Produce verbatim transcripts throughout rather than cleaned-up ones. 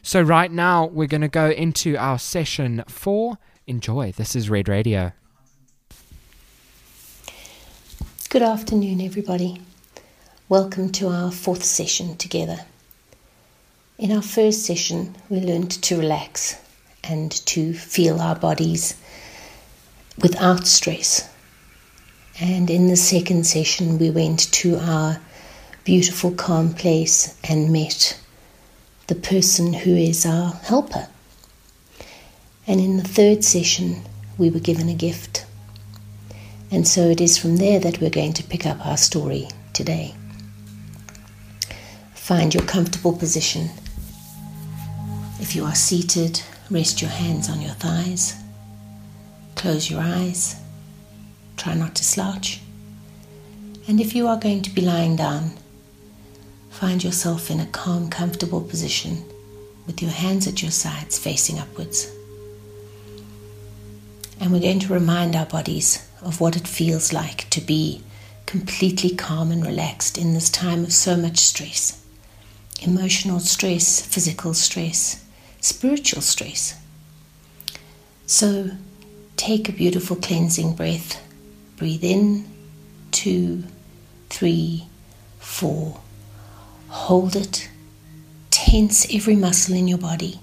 So right now we're going to go into our session four. Enjoy. This is Red Radio. Good afternoon, everybody. Welcome to our fourth session together. In our first session, we learned to relax and to feel our bodies without stress. And in the second session, we went to our beautiful, calm place and met the person who is our helper. And in the third session, we were given a gift. And so it is from there that we're going to pick up our story today. Find your comfortable position. If you are seated, rest your hands on your thighs. Close your eyes. Try not to slouch. And if you are going to be lying down, find yourself in a calm, comfortable position with your hands at your sides facing upwards. And we're going to remind our bodies of what it feels like to be completely calm and relaxed in this time of so much stress. Emotional stress, physical stress, spiritual stress. So take a beautiful cleansing breath. Breathe in, two, three, four. Hold it. Tense every muscle in your body.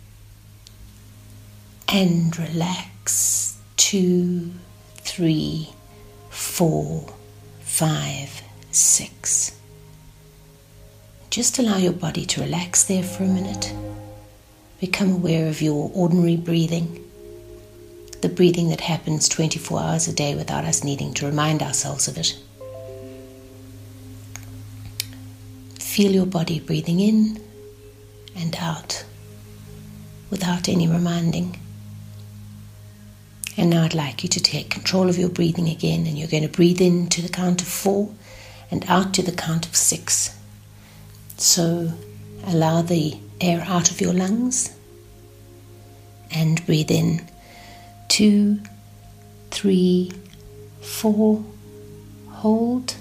And relax. Two, three, four, five, six. Just allow your body to relax there for a minute. Become aware of your ordinary breathing. The breathing that happens twenty-four hours a day without us needing to remind ourselves of it. Feel your body breathing in and out without any reminding. And now I'd like you to take control of your breathing again, and you're going to breathe in to the count of four and out to the count of six. So allow the air out of your lungs and breathe in two, three, four, hold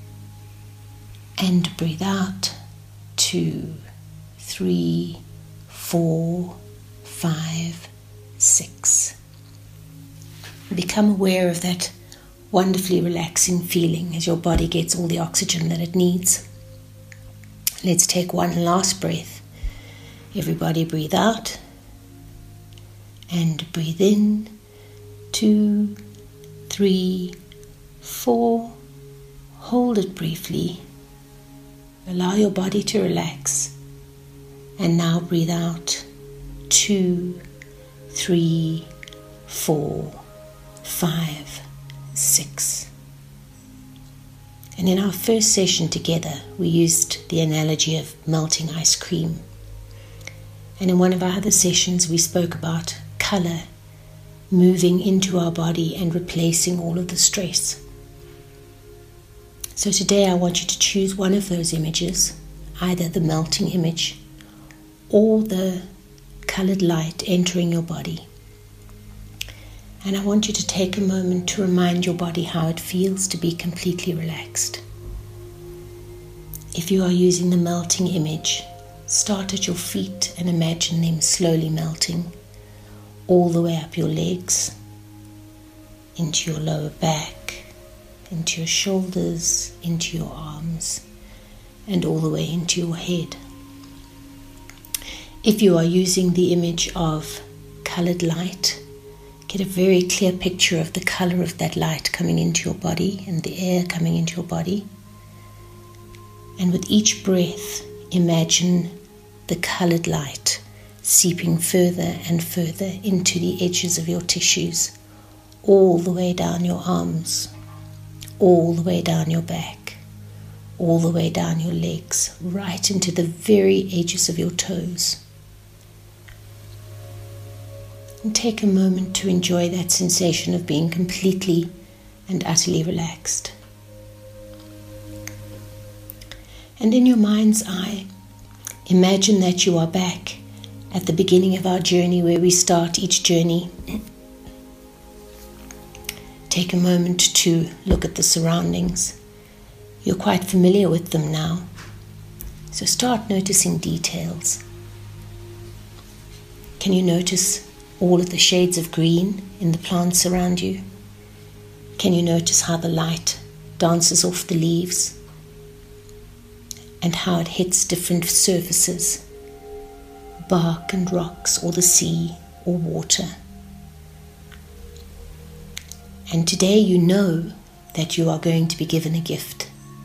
and breathe out two, three, four, five, six. Become aware of that wonderfully relaxing feeling as your body gets all the oxygen that it needs. Let's take one last breath. Everybody breathe out and breathe in. Two, three, four. Hold it briefly. Allow your body to relax. And now breathe out. Two, three, four, five, six. And in our first session together, we used the analogy of melting ice cream. And in one of our other sessions, we spoke about color moving into our body and replacing all of the stress. So today I want you to choose one of those images, either the melting image or the colored light entering your body. And I want you to take a moment to remind your body how it feels to be completely relaxed. If you are using the melting image, start at your feet and imagine them slowly melting all the way up your legs, into your lower back, into your shoulders, into your arms, and all the way into your head. If you are using the image of colored light, get a very clear picture of the color of that light coming into your body and the air coming into your body. And with each breath, imagine the colored light seeping further and further into the edges of your tissues, all the way down your arms, all the way down your back, all the way down your legs, right into the very edges of your toes. And take a moment to enjoy that sensation of being completely and utterly relaxed. And in your mind's eye, imagine that you are back at the beginning of our journey, where we start each journey. Take a moment to look at the surroundings. You're quite familiar with them now, so start noticing details. Can you notice all of the shades of green in the plants around you? Can you notice how the light dances off the leaves and how it hits different surfaces, bark and rocks, or the sea or water? And today you know that you are going to be given a gift.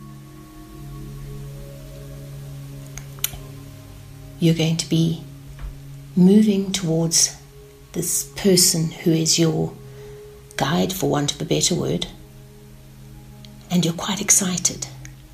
You're going to be moving towards this person who is your guide, for want of a better word, and you're quite excited.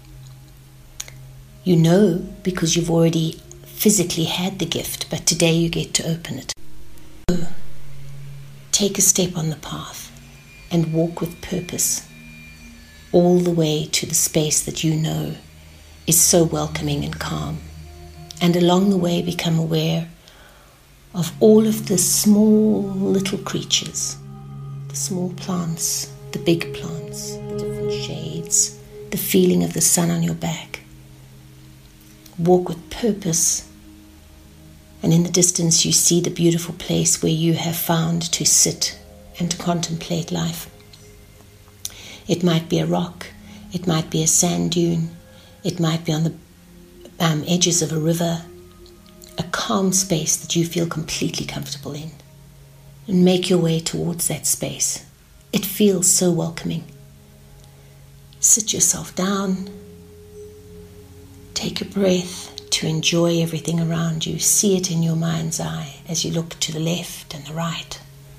You know because you've already physically had the gift, but today you get to open it. So, take a step on the path and walk with purpose all the way to the space that you know is so welcoming and calm. And along the way become aware of all of the small little creatures, the small plants, the big plants, the different shades, the feeling of the sun on your back. Walk with purpose, and in the distance you see the beautiful place where you have found to sit and to contemplate life. It might be a rock, it might be a sand dune, it might be on the um, edges of a river, a calm space that you feel completely comfortable in. And make your way towards that space. It feels so welcoming. Sit yourself down, take a breath to enjoy everything around you. See it in your mind's eye as you look to the left and the right.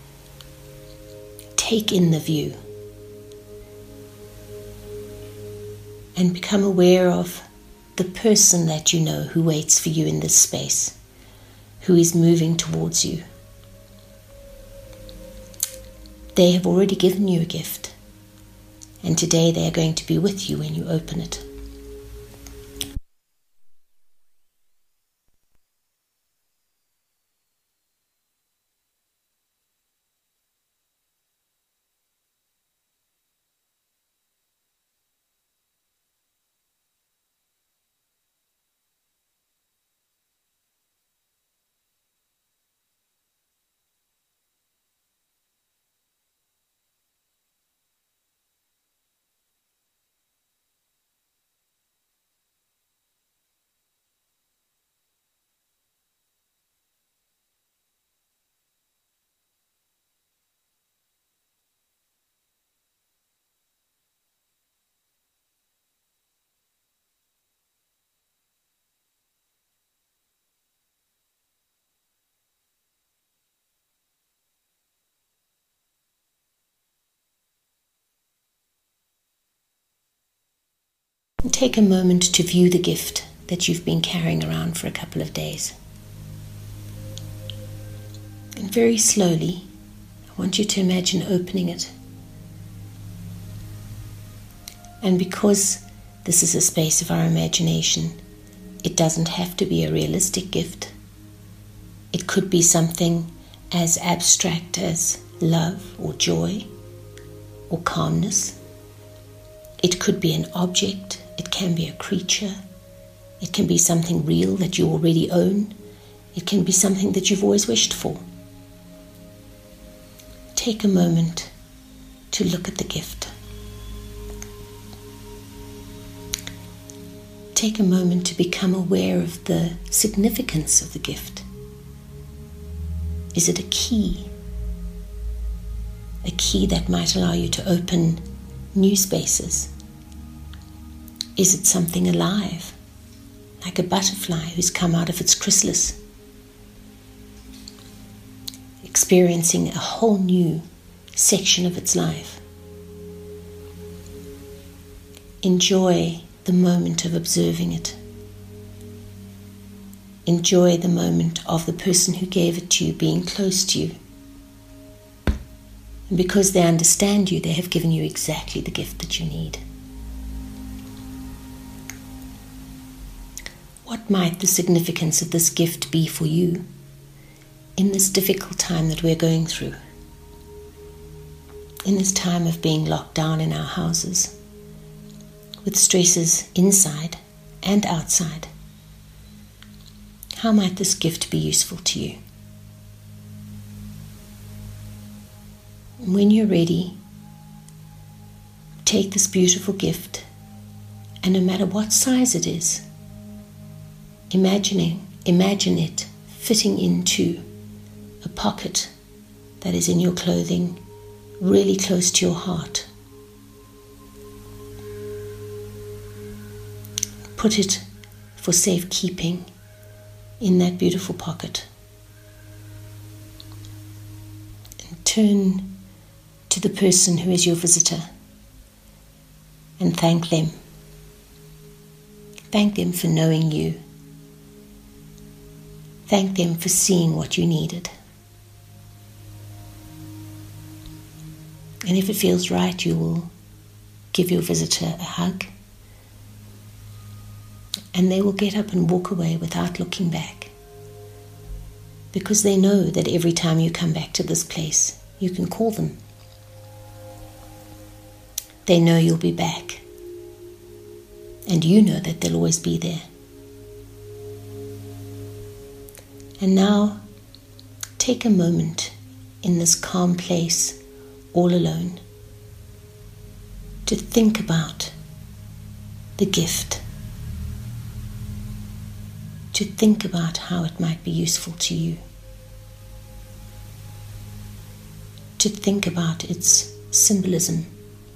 Take in the view and become aware of the person that you know who waits for you in this space, who is moving towards you. They have already given you a gift, and today they are going to be with you when you open it. And take a moment to view the gift that you've been carrying around for a couple of days. And very slowly, I want you to imagine opening it. And because this is a space of our imagination, it doesn't have to be a realistic gift. It could be something as abstract as love or joy or calmness. It could be an object. It can be a creature. It can be something real that you already own. It can be something that you've always wished for. Take a moment to look at the gift. Take a moment to become aware of the significance of the gift. Is it a key? A key that might allow you to open new spaces? Is it something alive, like a butterfly who's come out of its chrysalis, experiencing a whole new section of its life? Enjoy the moment of observing it. Enjoy the moment of the person who gave it to you being close to you. And because they understand you, they have given you exactly the gift that you need. What might the significance of this gift be for you in this difficult time that we're going through? In this time of being locked down in our houses, with stresses inside and outside, how might this gift be useful to you? And when you're ready, take this beautiful gift, and no matter what size it is, imagining, imagine it fitting into a pocket that is in your clothing, really close to your heart. Put it for safekeeping in that beautiful pocket. And turn to the person who is your visitor and thank them. Thank them for knowing you. Thank them for seeing what you needed. And if it feels right, you will give your visitor a hug, and they will get up and walk away without looking back, because they know that every time you come back to this place, you can call them. They know you'll be back, and you know that they'll always be there. And now, take a moment in this calm place, all alone, to think about the gift, to think about how it might be useful to you, to think about its symbolism.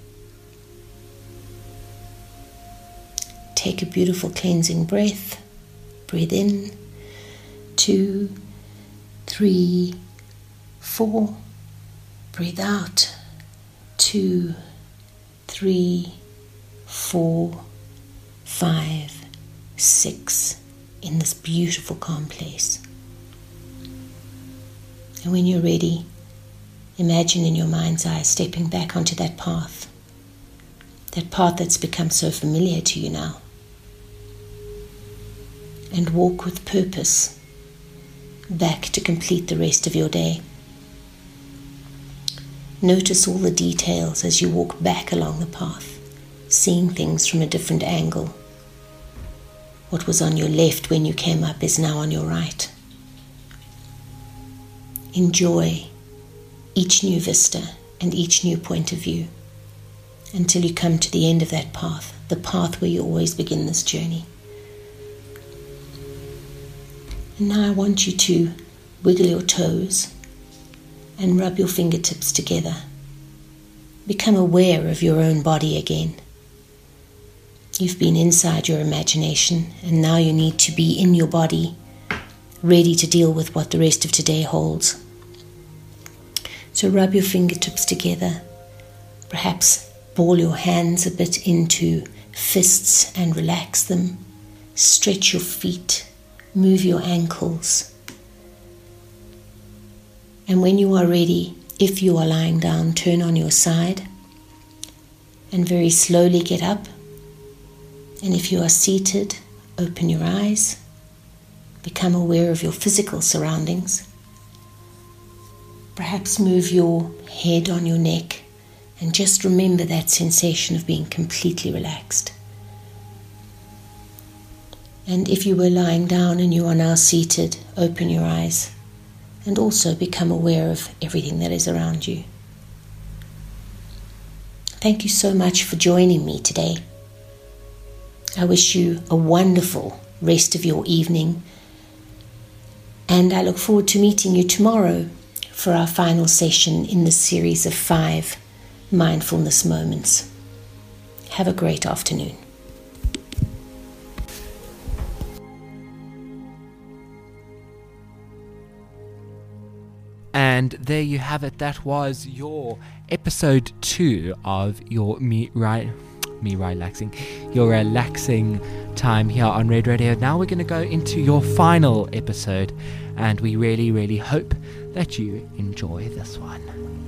Take a beautiful cleansing breath. Breathe in. Two, three, four. Breathe out. Two, three, four, five, six. In this beautiful calm place. And when you're ready, imagine in your mind's eye stepping back onto that path. That path that's become so familiar to you now. And walk with purpose back to complete the rest of your day. Notice all the details as you walk back along the path, seeing things from a different angle. What was on your left when you came up is now on your right. Enjoy each new vista and each new point of view until you come to the end of that path, the path where you always begin this journey. And now I want you to wiggle your toes and rub your fingertips together. Become aware of your own body again. You've been inside your imagination, and now you need to be in your body, ready to deal with what the rest of today holds. So rub your fingertips together, perhaps ball your hands a bit into fists and relax them. Stretch your feet, move your ankles. And when you are ready, if you are lying down, turn on your side and very slowly get up. And if you are seated, open your eyes, become aware of your physical surroundings. Perhaps move your head on your neck and just remember that sensation of being completely relaxed. And if you were lying down and you are now seated, open your eyes and also become aware of everything that is around you. Thank you so much for joining me today. I wish you a wonderful rest of your evening, and I look forward to meeting you tomorrow for our final session in this series of five mindfulness moments. Have a great afternoon. And there you have it. That was your episode two of your me right me relaxing your relaxing time here on Red Radio. Now we're going to go into your final episode, and we really really hope that you enjoy this one.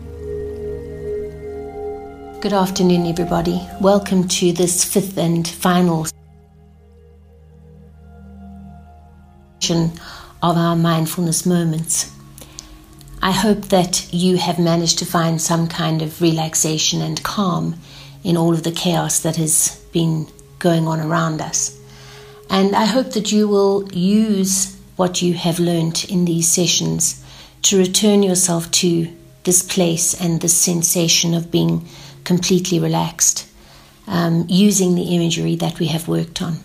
Good afternoon, everybody. Welcome to this fifth and final session of our mindfulness moments. I hope that you have managed to find some kind of relaxation and calm in all of the chaos that has been going on around us. And I hope that you will use what you have learned in these sessions to return yourself to this place and this sensation of being completely relaxed, um, using the imagery that we have worked on.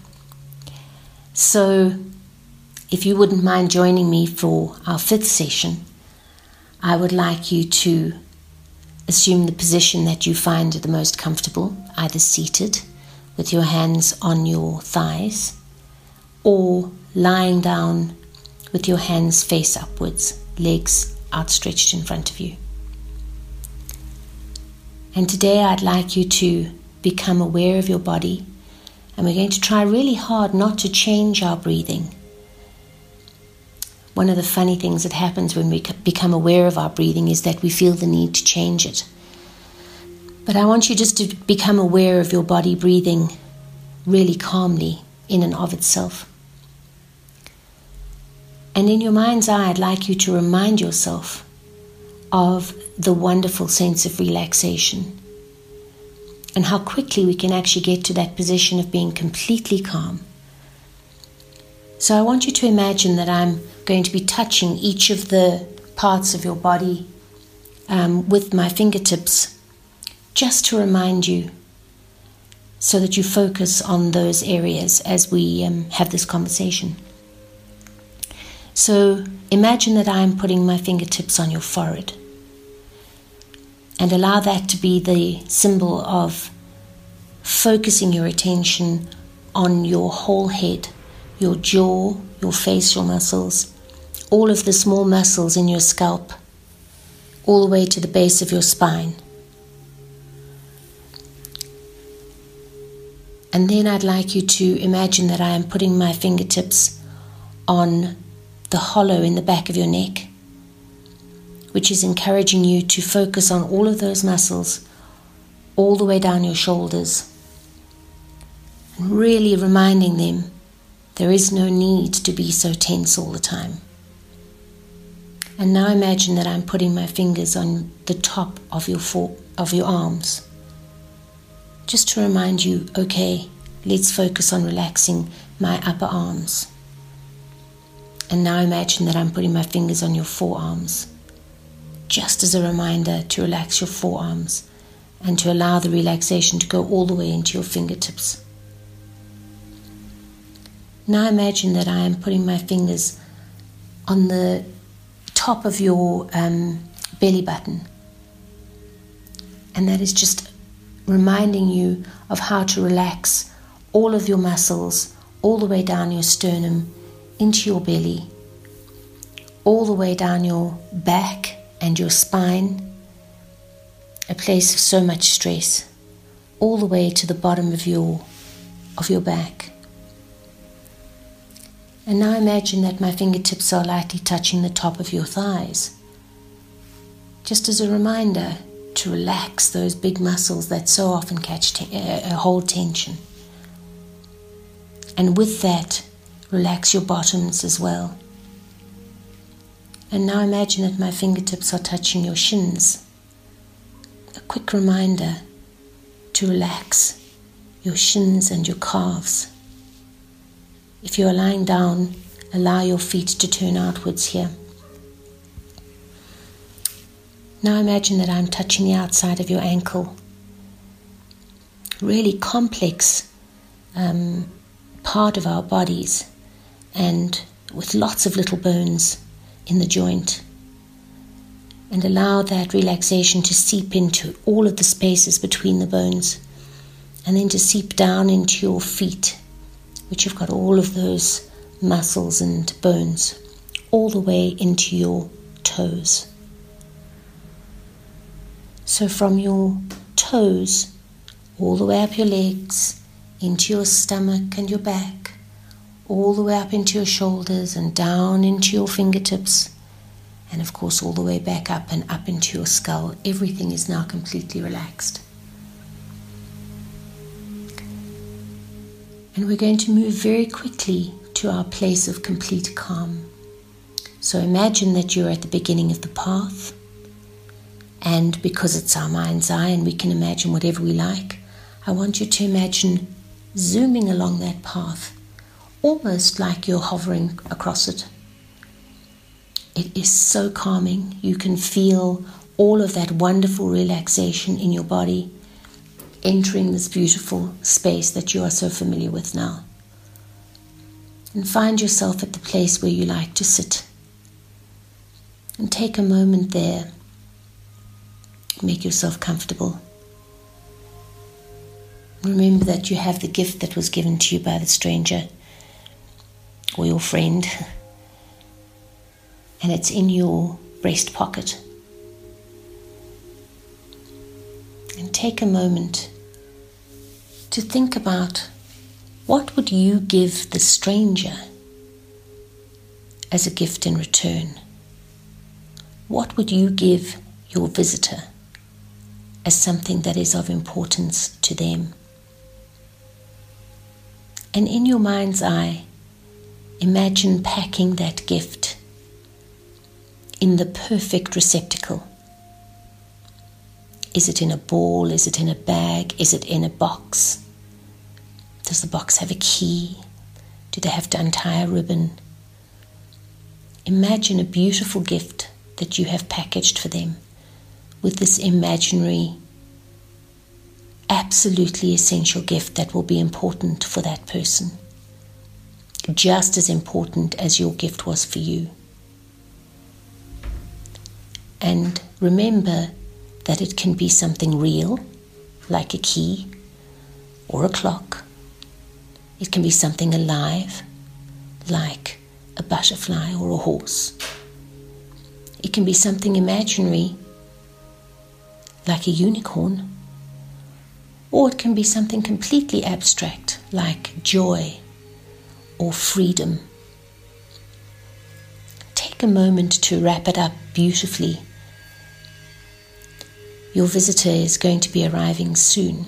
So if you wouldn't mind joining me for our fifth session, I would like you to assume the position that you find the most comfortable, either seated with your hands on your thighs or lying down with your hands face upwards, legs outstretched in front of you. And today I'd like you to become aware of your body, and we're going to try really hard not to change our breathing. One of the funny things that happens when we become aware of our breathing is that we feel the need to change it. But I want you just to become aware of your body breathing really calmly in and of itself. And in your mind's eye, I'd like you to remind yourself of the wonderful sense of relaxation and how quickly we can actually get to that position of being completely calm. So I want you to imagine that I'm going to be touching each of the parts of your body um, with my fingertips, just to remind you, so that you focus on those areas as we um, have this conversation. So imagine that I'm putting my fingertips on your forehead, and allow that to be the symbol of focusing your attention on your whole head, your jaw, your facial muscles, all of the small muscles in your scalp, all the way to the base of your spine. And then I'd like you to imagine that I am putting my fingertips on the hollow in the back of your neck, which is encouraging you to focus on all of those muscles all the way down your shoulders, and really reminding them there is no need to be so tense all the time. And now imagine that I'm putting my fingers on the top of your fore, of your arms, just to remind you, okay, let's focus on relaxing my upper arms. And now imagine that I'm putting my fingers on your forearms, just as a reminder to relax your forearms and to allow the relaxation to go all the way into your fingertips. Now imagine that I am putting my fingers on the top of your um, belly button, and that is just reminding you of how to relax all of your muscles all the way down your sternum into your belly, all the way down your back and your spine, a place of so much stress, all the way to the bottom of your of your back. And now imagine that my fingertips are lightly touching the top of your thighs, just as a reminder to relax those big muscles that so often catch te- uh, hold tension. And with that, relax your bottoms as well. And now imagine that my fingertips are touching your shins, a quick reminder to relax your shins and your calves. If you are lying down, allow your feet to turn outwards here. Now imagine that I'm touching the outside of your ankle. Really complex um, part of our bodies, and with lots of little bones in the joint. And allow that relaxation to seep into all of the spaces between the bones, and then to seep down into your feet, which have got all of those muscles and bones, all the way into your toes. So from your toes, all the way up your legs, into your stomach and your back, all the way up into your shoulders and down into your fingertips, and of course all the way back up and up into your skull. Everything is now completely relaxed. And we're going to move very quickly to our place of complete calm. So imagine that you're at the beginning of the path, and because it's our mind's eye and we can imagine whatever we like, I want you to imagine zooming along that path, almost like you're hovering across it. It is so calming. You can feel all of that wonderful relaxation in your body, entering this beautiful space that you are so familiar with now. And find yourself at the place where you like to sit. And take a moment there. Make yourself comfortable. Remember that you have the gift that was given to you by the stranger or your friend, and it's in your breast pocket. And take a moment to think about, what would you give the stranger as a gift in return? What would you give your visitor as something that is of importance to them? And in your mind's eye, imagine packing that gift in the perfect receptacle. Is it in a ball? Is it in a bag? Is it in a box? Does the box have a key? Do they have to untie a ribbon? Imagine a beautiful gift that you have packaged for them with this imaginary, absolutely essential gift that will be important for that person, just as important as your gift was for you. And remember that it can be something real, like a key or a clock. It can be something alive, like a butterfly or a horse. It can be something imaginary, like a unicorn. Or it can be something completely abstract, like joy or freedom. Take a moment to wrap it up beautifully. Your visitor is going to be arriving soon.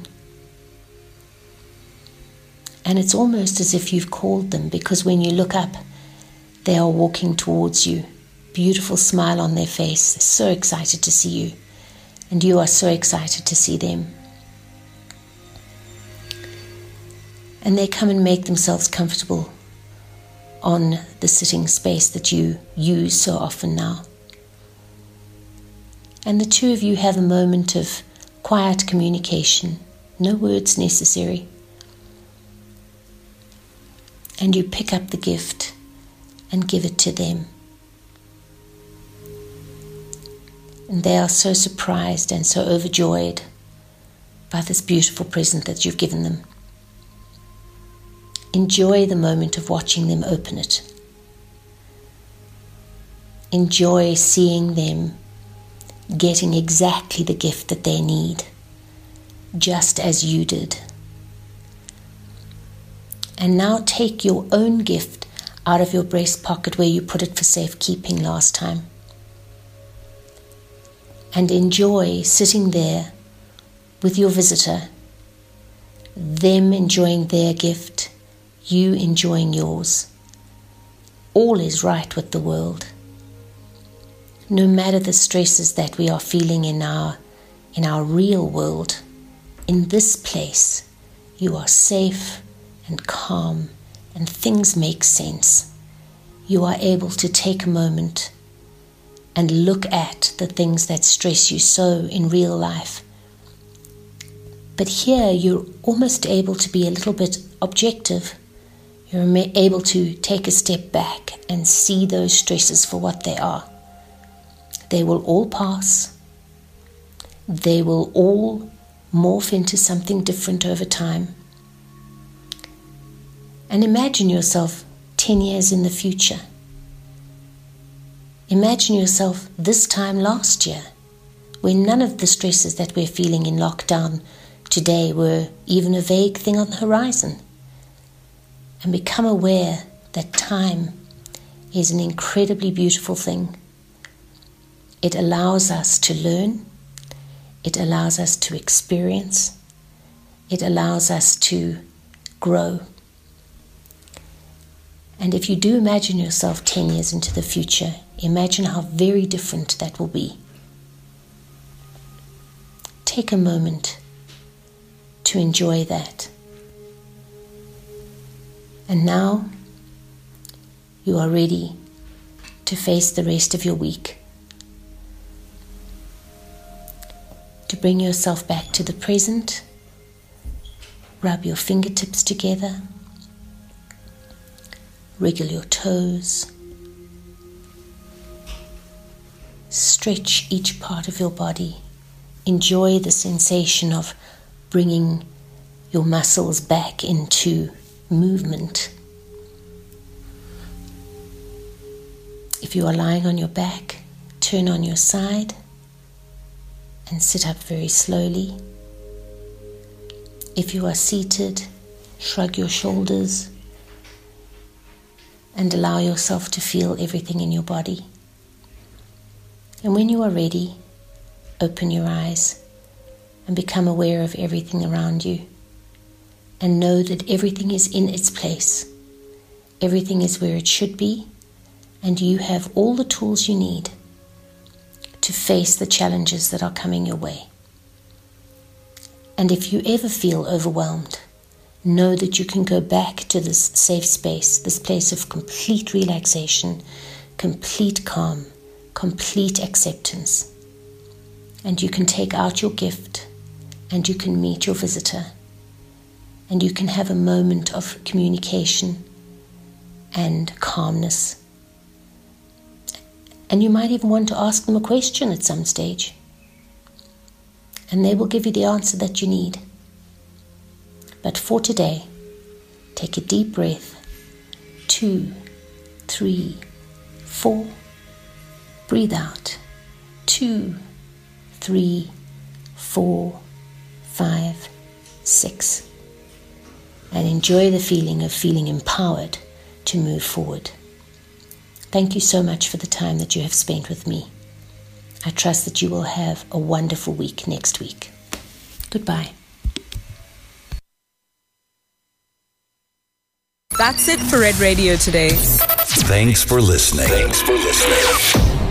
And it's almost as if you've called them, because when you look up, they are walking towards you. Beautiful smile on their face. They're so excited to see you. And you are so excited to see them. And they come and make themselves comfortable on the sitting space that you use so often now. And the two of you have a moment of quiet communication, no words necessary. And you pick up the gift and give it to them. And they are so surprised and so overjoyed by this beautiful present that you've given them. Enjoy the moment of watching them open it. Enjoy seeing them getting exactly the gift that they need, just as you did. And now take your own gift out of your breast pocket where you put it for safekeeping last time. And enjoy sitting there with your visitor, them enjoying their gift, you enjoying yours. All is right with the world. No matter the stresses that we are feeling in our, in our real world, in this place, you are safe and calm and things make sense. You are able to take a moment and look at the things that stress you so in real life. But here you're almost able to be a little bit objective. You're able to take a step back and see those stresses for what they are. They will all pass. They will all morph into something different over time. And imagine yourself ten years in the future. Imagine yourself this time last year, when none of the stresses that we're feeling in lockdown today were even a vague thing on the horizon. And become aware that time is an incredibly beautiful thing. It allows us to learn. It allows us to experience. It allows us to grow. And if you do imagine yourself ten years into the future, imagine how very different that will be. Take a moment to enjoy that. And now you are ready to face the rest of your week. to bring yourself back to the present. Rub your fingertips together. Wriggle your toes. Stretch each part of your body. Enjoy the sensation of bringing your muscles back into movement. If you are lying on your back, turn on your side and sit up very slowly. If you are seated, shrug your shoulders and allow yourself to feel everything in your body. And when you are ready, open your eyes and become aware of everything around you. And know that everything is in its place. Everything is where it should be. And you have all the tools you need to face the challenges that are coming your way. And if you ever feel overwhelmed, know that you can go back to this safe space, this place of complete relaxation, complete calm, complete acceptance. And you can take out your gift and you can meet your visitor. And you can have a moment of communication and calmness. And you might even want to ask them a question at some stage. And they will give you the answer that you need. But for today, take a deep breath. Two, three, four. Breathe out. Two, three, four, five, six. And enjoy the feeling of feeling empowered to move forward. Thank you so much for the time that you have spent with me. I trust that you will have a wonderful week next week. Goodbye. That's it for Red Radio today. Thanks for listening. Thanks for listening.